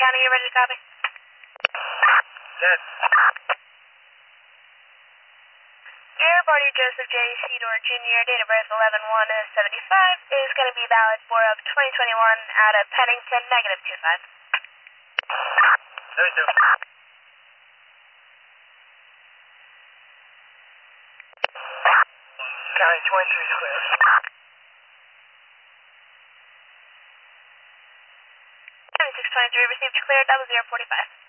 County, you ready to copy? Set. Dear Barty Joseph J. Cedar Jr., date of birth 11/1/75, is going to be valid for 2021 out of Pennington, -25. 72. County 23 is clear. 7623 received clear, 0045.